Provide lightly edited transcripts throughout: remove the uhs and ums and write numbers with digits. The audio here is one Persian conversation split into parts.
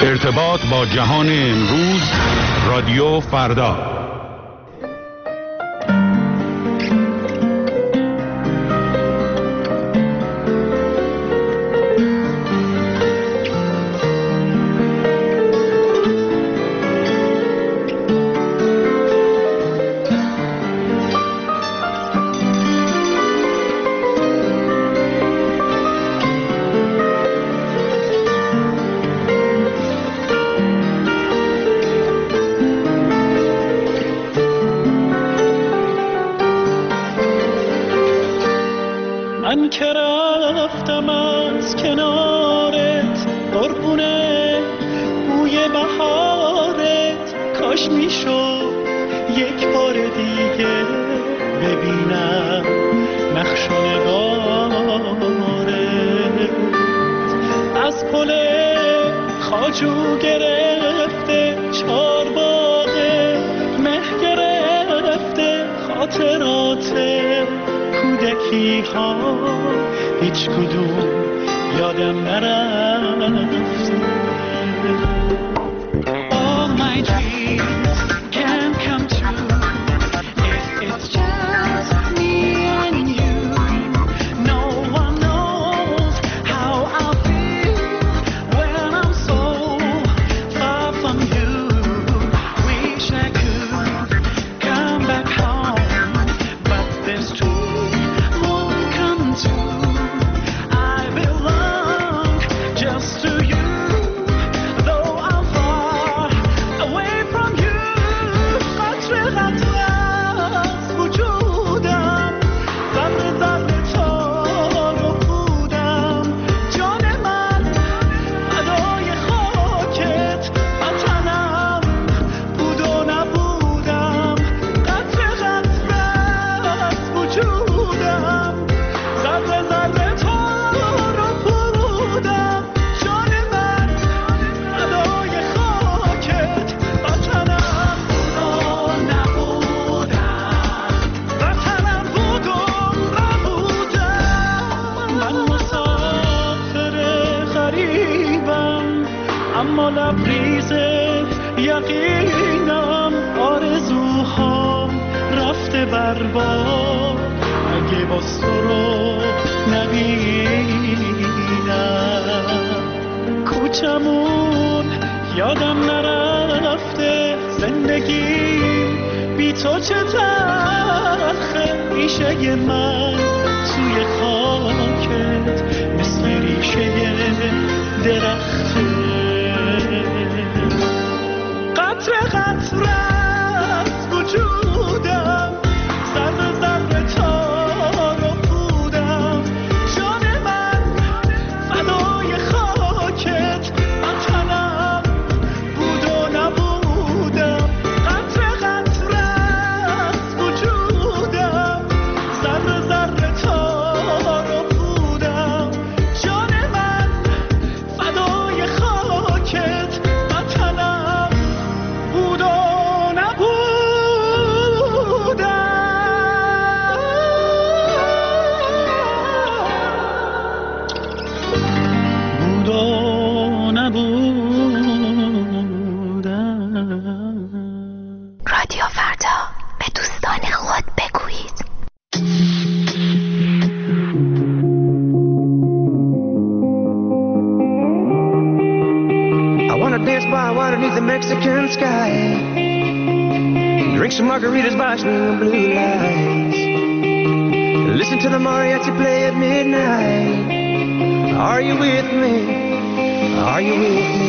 ارتباط با جهان امروز، رادیو فردا. من که رفتم از کنارت قربونه بوی بهارت، کاش میشد یک بار دیگه ببینم نقش و نگارت. از پل خواجو گرفته چارباغه مه گرفته خاطرات کودکی ها، هیچ کدوم یادم نرفته. All my dreams can come true if it's just me and you. No one knows how I feel when I'm so far from you. Wish I could come back home, but this dream won't come true. I belong just to you, though I'm far away from you. قطر قطر از وجودم، ذره ذره تار و پودم. جان من فدای خاکت، وطنم بود و نبودم. قطر قطر از وجودم، ذره ذره تار و پودم. جان من فدای خاکت، وطنم بود و نبودم. وطنم بود و نبودم. من مسافر غریبم، اما لبریز یقینم. آرزوهام رفته برباد اگه باز تو رو نبینم. کوچمون یادم نرفته، زندگی بی تو چه تلخه. ریشه من توی خاکت مثل ریشه درخته. قطر قطر از وجودم، ذره ذره تار و پودم. جان من فدای خاکت، وطنم بود و نبودم. قطر قطر از وجودم، ذره ذره تار و پودم. جان من فدای خاکت، وطنم بود و رادیو فردا، به دوستان خود بگویید. I wanna dance by water beneath the Mexican sky, drink some margaritas by some blue lights, listen to the mariachi play at midnight. Are you with me? Are you with me?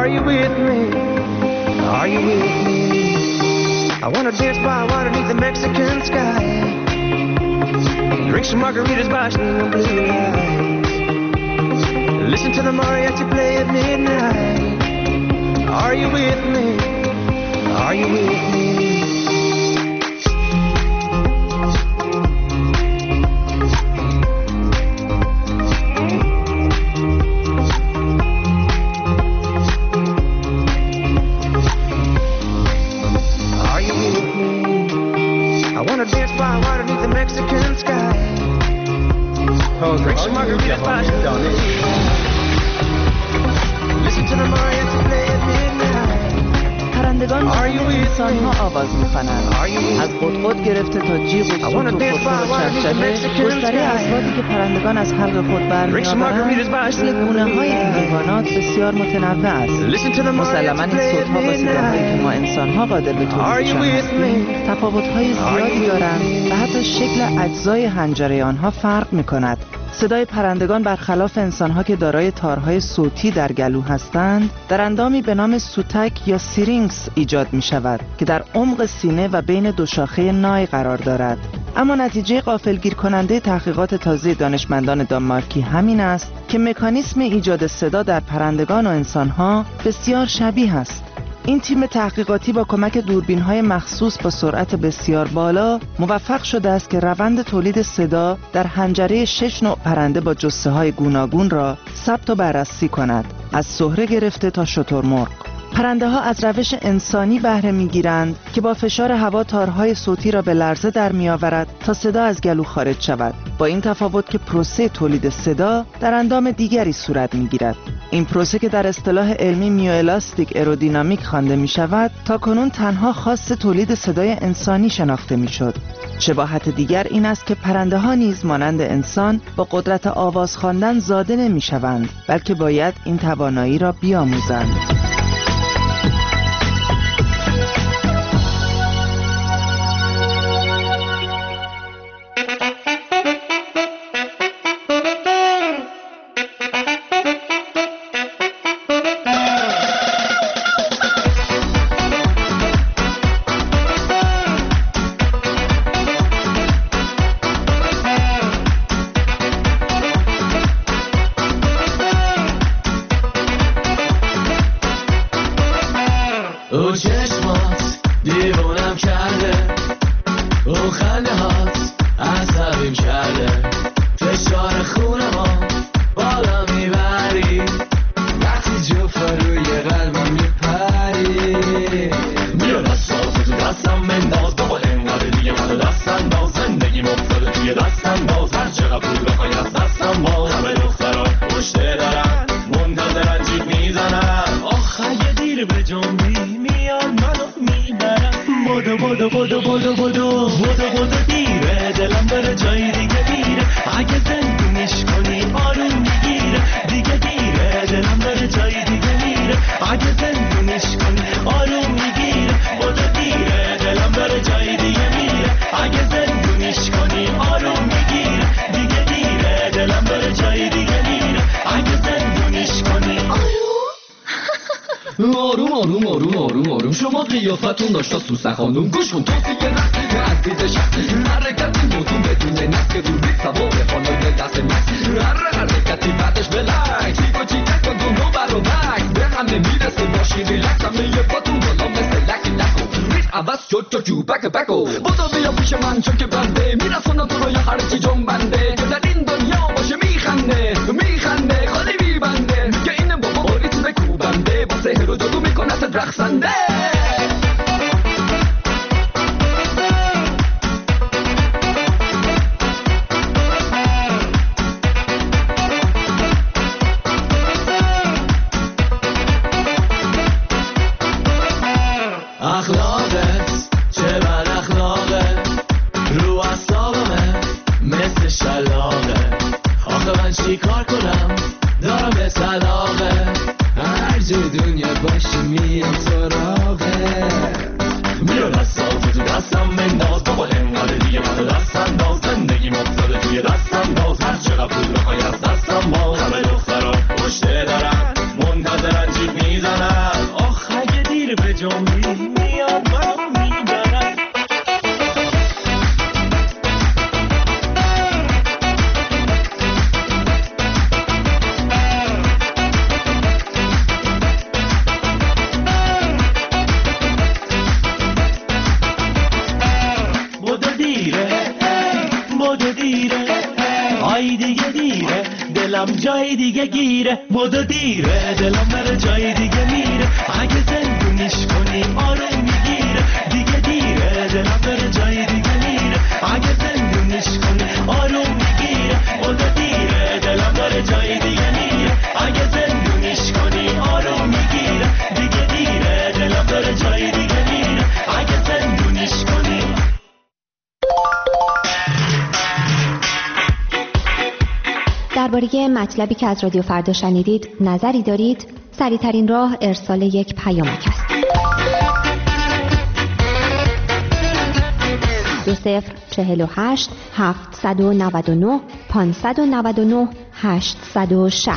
Are you with me? Are you with me? I wanna dance by water beneath the Mexican sky. Drink some margaritas by neon blue lights. Listen to the mariachi play at midnight. Are you with me? Are you with me? انسان‌ها آواز می‌خوانند. از قطقط گرفته تا جیغ و سوت و فرفر و چهچهه، گستره اصواتی که پرندگان از حلق خود برمی‌آورند مثل گونه‌های این حیوانات بسیار متنوع است. مسلماً این صوت‌ها با صداهایی که ما انسان‌ها قادر به تولیدشان هستیم تفاوت‌های زیادی دارند و حتی شکل اجزای حنجره آنها فرق می‌کند. صدای پرندگان برخلاف انسان‌ها که دارای تارهای صوتی در گلو هستند، در اندامی به نام سوتک یا سیرینکس ایجاد می‌شود که در عمق سینه و بین دو شاخه نای قرار دارد. اما نتیجه غافلگیر کننده تحقیقات تازه دانشمندان دانمارکی همین است که مکانیسم ایجاد صدا در پرندگان و انسان‌ها بسیار شبیه است. این تیم تحقیقاتی با کمک دوربین‌های مخصوص با سرعت بسیار بالا موفق شده است که روند تولید صدا در حنجره 6 نوع پرنده با جثه‌های گوناگون را ثبت و بررسی کند، از سهره گرفته تا شترمرغ. پرنده‌ها از روش انسانی بهره می‌گیرند که با فشار هوا تارهای صوتی را به لرزه در می‌آورد تا صدا از گلو خارج شود، با این تفاوت که پروسه تولید صدا در اندام دیگری صورت می‌گیرد. این پروسه که در اصطلاح علمی میوالاستیک ایرودینامیک خوانده می‌شود، تاکنون تنها خاص تولید صدای انسانی شناخته می‌شد. شباهت دیگر این است که پرنده‌ها نیز مانند انسان با قدرت آواز خواندن زاده نمی‌شوند، بلکه باید این توانایی را بیاموزند. او چشمات دیوانم کرده، او خنده هات عصبیم کرده، فشار خونه ها بالا میبری، وقتی جفا روی قلبم میپری. میاد دستاتو تو دستم منداز، بابا انقدر دیگه منو دست انداز، زندگی مفتاده توی دست انداز، هر چقدر پول بخوای از دستم باز. همه دخترها پشته دارن منتظرن جیب میزنن، آخه یه دیر به جنبی منو میبرم. بدو بدو بدو بدو بدو بدو بدو دیره، دلم بره جای دیگه میره، اگه زندونیش کنی آروم میگیره. دیگه دیره دلم بره جای دیگه میره، اگه زندونیش کنی آروم میگیره. بدو دیره دلم بره جای دیگه میره، اگه زندونیش کنی آروم میگیره. دیگه دیره دلم بره جای دیگه میره، اگه زندونیش کنی آروم آروم آروم آروم آروم. شما قیافتون داشتا سوسن خانوم، گوش کن توصیه نسلی که از دید شخص، حرکتی موتون بدون نسل که دور بیت سوار خانای دست مکس، هر حرکتی بعدش بلک چیک و چیکک کن دونو بر و مکس، به همه میرسه باشی ریلکس، همه یه پاتون بالا مثل لکی لکو، ریز عوض شد تو جو بک بکو. بودو بیا پیش من چون که بنده میرسونم تو رو یه هرچی جنبنده، که در این دنیا باشه میخنده میخنده خالی میبنده، میگه اینه بابا باریت بکوبنده، با سهر و جادو میکنه رقصنده. اخلاقت چه بد اخلاقه، رو اعصابمه مثل شلاقه، آخه من چی کار کنم دارم به طلاقه، هر جای دنیا باشی میام سراغه. میرو دستاتو تو دستم منداز، بابا انقدر دیگه منو دست انداز، زندگی مفتاده توی دست انداز، هر چقدر پول بخوای از دستم باز. همه دخترها پشته دارن منتظرن جیب میزنن، دلم جای دیگه گیره بدو دیره دلم بره جای دیگه میره اگه زندونیش کنی آروم میگیره دیگه دیره دلم بره جای دیگه میره اگه زندونیش کنی آروم میگیره بدو دیره دلم بره جای دیگه میره اگه زندونیش کنی آروم میگیره دیگه دیره دلم بره جای دیگه میره اگه زندونیش کنی. درباره مطلبی که از رادیو فردا شنیدید نظری دارید؟ سریع‌ترین راه ارسال یک پیامک است. 2048 799 599 860.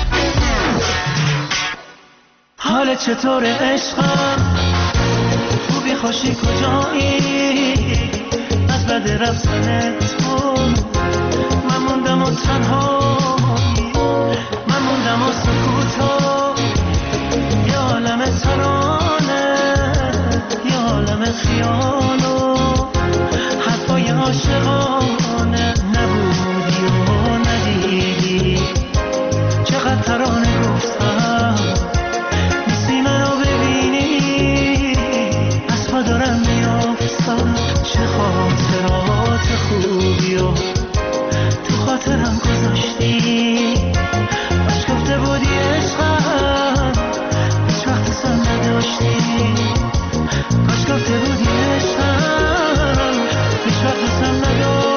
حال چطور عشقم خوبی خوشی کجایی از بد رفتن تو من موندم و تنهایی من موندم و سکوتا یه عالم ترانه یه عالم خیال و حرفای عاشقانه نبودی و ندیدی چقدر ترانه گفتم نیستی منو ببینی از پا دارم میافتم چه خاطرات خوبی و تو خاطرم گذاشتی باش گفته بودی عشقم هیچ وقت سم نداشتی کاش گفته بودی عشقم هیچ وقت سم نداشتی.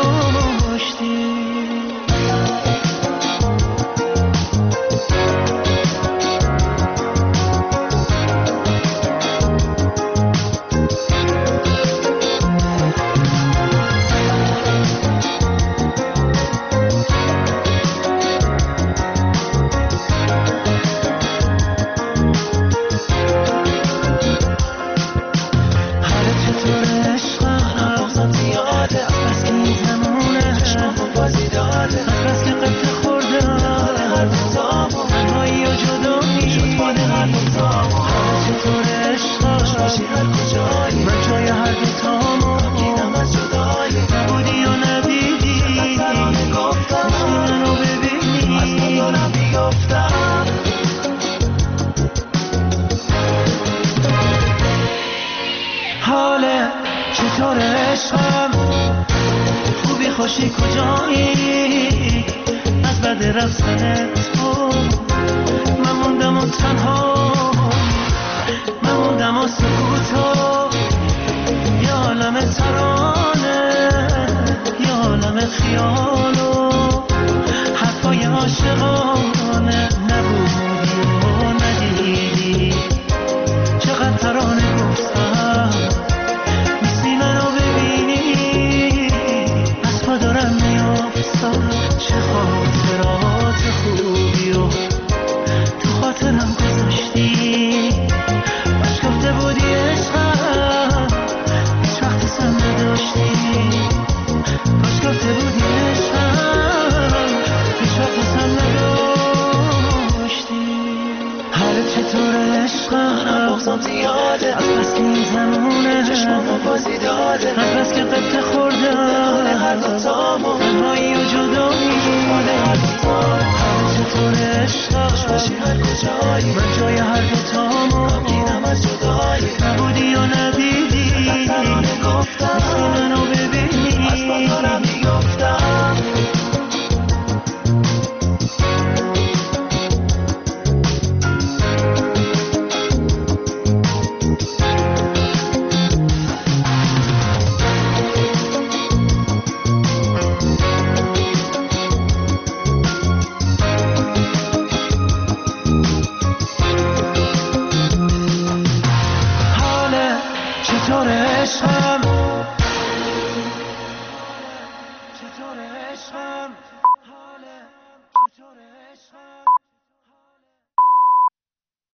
خوشی کجایی از بد رفتن تو من موندم و تنها من موندم و سکوتا یه عالم ترانه یه عالم خیال و حرفای عاشقانه نبودی و ندیدی چقدر ترانه گفتم نیستی منو ببینی از پا دارم میافتم چه خاطرات خوبی و تو خاطرم گذاشتی باش گفته بودی عشقم هیچ وقت سم نداشتی باش گفته بودی عشقم هیچ وقت سم نداشتی. حالت چطور عشقم بغضم زیاده از بس که این زمونه چشمامو بازی داده از بس که قبطه خورده هر دوتامو تنهایی و جدایی حالت چطور عشقم باشی هر کجایی من جای هر دوتامو